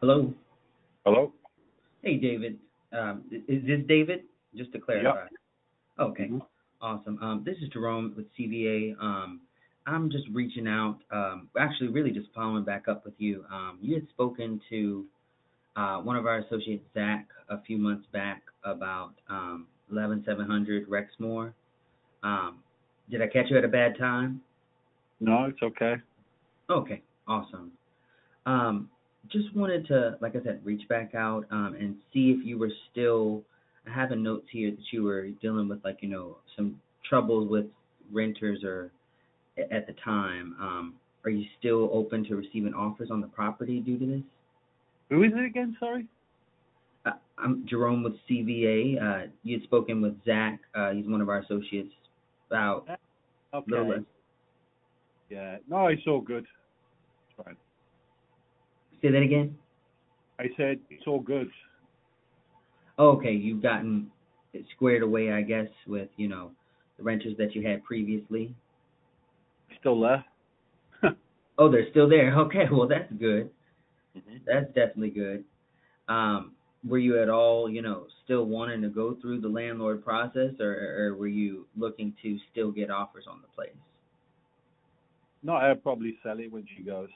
Hello. Hello? Hey, David. Is this David? Just to Yep. clarify. Okay. hmm Awesome. This is Jerome with CVA. I'm just reaching out, actually, really just following back up with you. You had spoken to one of our associates, Zach, a few months back about 11700 Rexmore. Um, did I catch you at a bad time? No, it's okay. Okay. Awesome. Um, just wanted to, like I said, reach back out and see if you were still. I have a note here that you were dealing with, like, some troubles with renters or at the time. Are you still open to receiving offers on the property due to this? Who is it again? Sorry. I'm Jerome with CVA. You had spoken with Zach. He's one of our associates about Ah, a little Okay. less. Yeah. No, it's all good. It's fine. Say that again. I said it's all good. Oh, okay, you've gotten it squared away, I guess, with the renters that you had previously. Still there. Oh, they're still there. Okay, well that's good. hmm That's definitely good. Were you at all, still wanting to go through the landlord process, or were you looking to still get offers on the place? No, I'll probably sell it when she goes.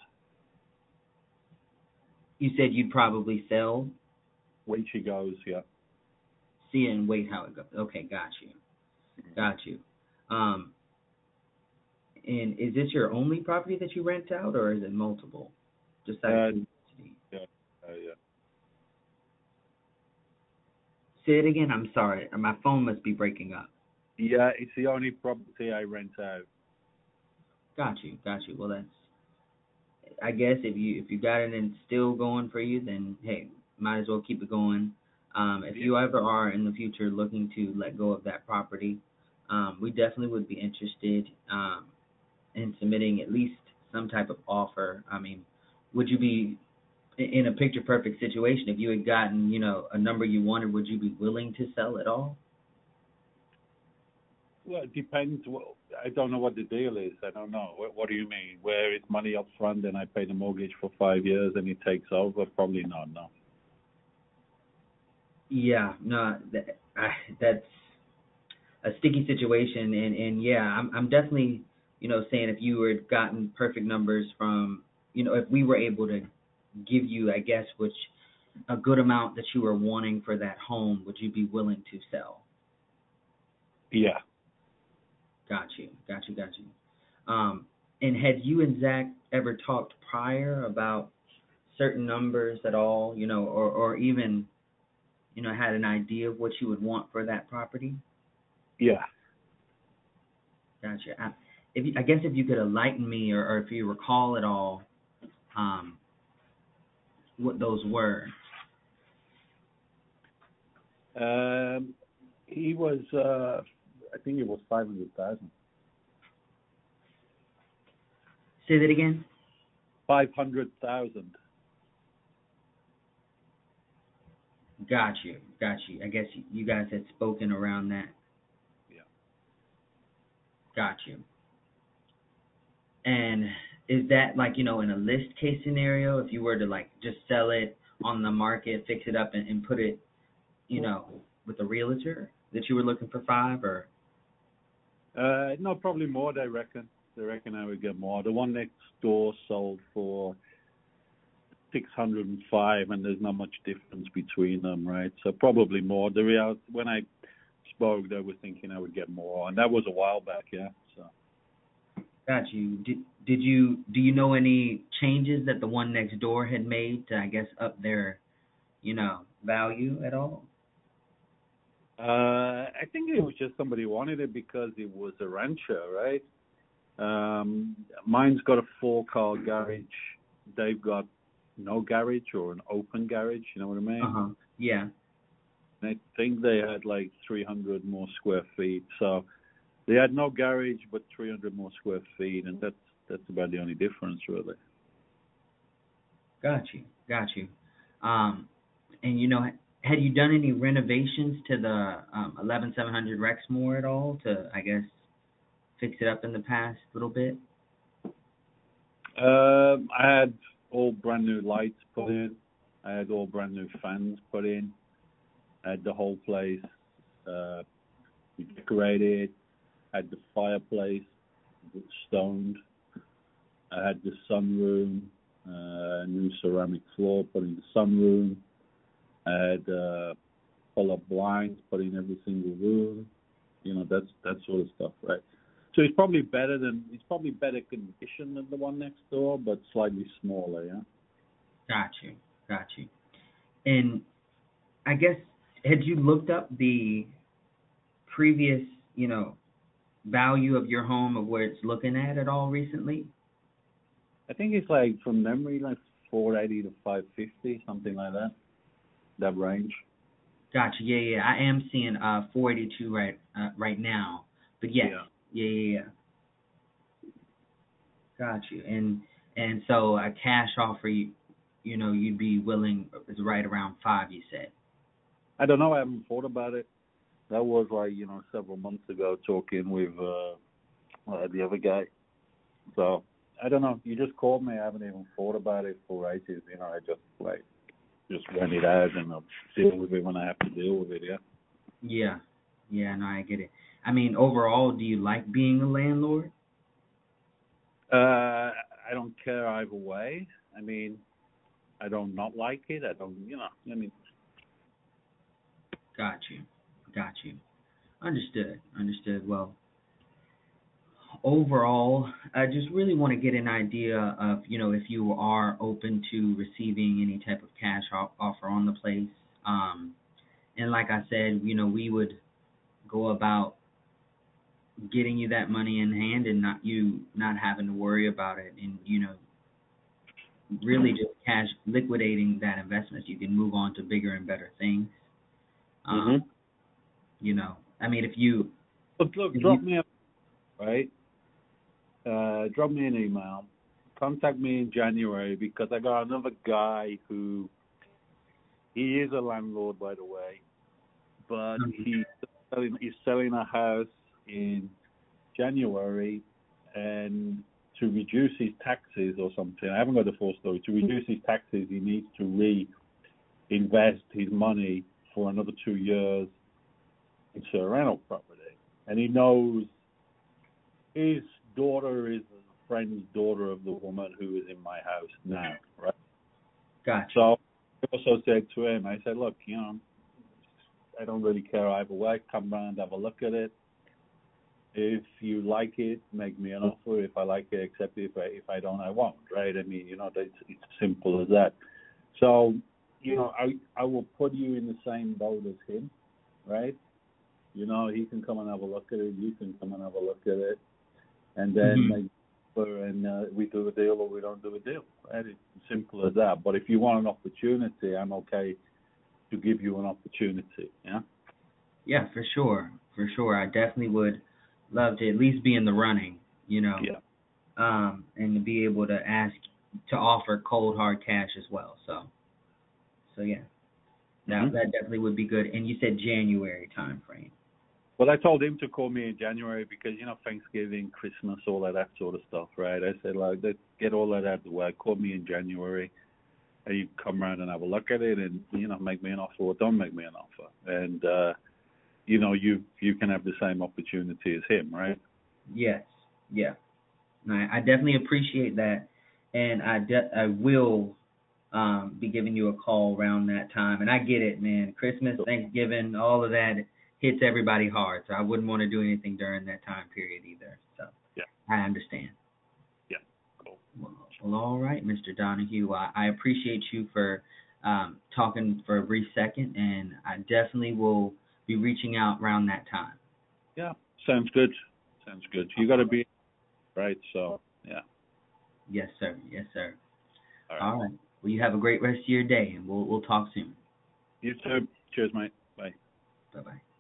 You said you'd probably sell, When she goes, yeah. see it, and wait how it goes. Okay, got you, got you. Um, and is this your only property that you rent out, or is it multiple? Just out of Uh, curiosity. yeah. Yeah. Say it again. I'm sorry. My phone must be breaking up. Yeah, it's the only property I rent out. Got you. Got you. Well, that's. I guess if you got it and it's still going for you, then hey, might as well keep it going. If Yeah. you ever are in the future looking to let go of that property, we definitely would be interested in submitting at least some type of offer. I mean, would you be in a picture perfect situation if you had gotten a number you wanted? Would you be willing to sell it all? Well, it depends. I don't know what the deal is. I don't know. What do you mean? Where it's money up front and I pay the mortgage for 5 years and it takes over? Probably not. No. Yeah, no, that's a sticky situation, and yeah, I'm definitely saying if you were gotten perfect numbers from if we were able to give you, I guess, which a good amount that you were wanting for that home, would you be willing to sell? Yeah. Got you, got you, got you. And had you and Zach ever talked prior about certain numbers at all, or even had an idea of what you would want for that property? Yeah. Gotcha. I guess if you could enlighten me, or if you recall at all, um, what those were. Um, he was, I think it was 500,000. Say that again. 500,000. Got you. Got you. I guess you guys had spoken around that. Yeah. Got you. And is that like, in a list case scenario, if you were to like just sell it on the market, fix it up and put it, you know, with a realtor that you were looking for five or No, probably more, they reckon. They reckon I would get more. The one next door sold for 605, and there's not much difference between them, right? So probably more. When I spoke, they were thinking I would get more, and that was a while back, yeah. So got you. Do you know any changes that the one next door had made to, I guess, up their, value at all? I think it was just somebody wanted it because it was a rancher, right? Mine's got a four-car garage. They've got no garage or an open garage. You know what I mean? Uh-huh. Yeah. And I think they had like 300 more square feet. So they had no garage, but 300 more square feet, and that's about the only difference, really. Got you. Got you. Um, and had you done any renovations to the 11700 Rexmore at all to, I guess, fix it up in the past little bit? I had all brand new lights put in. I had all brand new fans put in. I had the whole place decorated. Had the fireplace stoned. I had the sunroom, new ceramic floor put in the sunroom. I had color blinds put in every single room. That sort of stuff, right? So it's probably better condition than the one next door, but slightly smaller, yeah. Got you. And I guess, had you looked up the previous, value of your home of where it's looking at all recently? I think it's like from memory, like 480 to 550, something like that. That range. Gotcha. Yeah. I am seeing 482 right now. But yes. Yeah. Got you. And so a cash offer, you'd be willing is right around 5, you said. I don't know. I haven't thought about it. That was like several months ago, talking with the other guy. So I don't know. You just called me. I haven't even thought about it for ages. I just rent it out and I'll deal with it when I have to deal with it. Yeah. Yeah. No, I get it. I mean, overall, do you like being a landlord? I don't care either way. I mean, I don't not like it. I don't. I mean. Got you. Understood. Well, overall, I just really want to get an idea of, if you are open to receiving any type of cash offer on the place. And like I said, we would go about getting you that money in hand and not having to worry about it, and really just cash liquidating that investment so you can move on to bigger and better things. I mean, if you look, drop me drop me an email, contact me in January, because I got another guy who, he is a landlord, by the way, but he's selling a house in January, and to reduce his taxes or something, I haven't got the full story, to reduce his taxes, he needs to reinvest his money for another 2 years into a rental property. And he knows his daughter is a friend's daughter of the woman who is in my house now, right? Gotcha. So I also said to him, I said, look, I don't really care either way. Come round, have a look at it. If you like it, make me an offer. If I like it, accept it. If I don't, I won't, right? I mean, it's simple as that. So, I will put you in the same boat as him, right? He can come and have a look at it. You can come and have a look at it. And then we do a deal or we don't do a deal, right? It's simple as that. But if you want an opportunity, I'm okay to give you an opportunity, yeah? Yeah, for sure. I definitely would love to at least be in the running, Yeah. And to be able to to offer cold hard cash as well. So yeah. Now that definitely would be good. And you said January time frame. Well, I told him to call me in January because, Thanksgiving, Christmas, all of that sort of stuff, right? I said, let's get all that out of the way. Call me in January, and you come around and have a look at it and, make me an offer or don't make me an offer. And, you can have the same opportunity as him, right? Yes. Yeah. I definitely appreciate that. And I will be giving you a call around that time. And I get it, man. Christmas, Thanksgiving, all of that hits everybody hard. So I wouldn't want to do anything during that time period either. So yeah, I understand. Yeah, cool. Well, all right, Mr. Donahue. I appreciate you for talking for a brief second, and I definitely will be reaching out around that time. Yeah, sounds good. You got to be right, so yeah. Yes, sir. All right. Well, you have a great rest of your day, and we'll talk soon. You too. Cheers, mate. Bye. Bye-bye.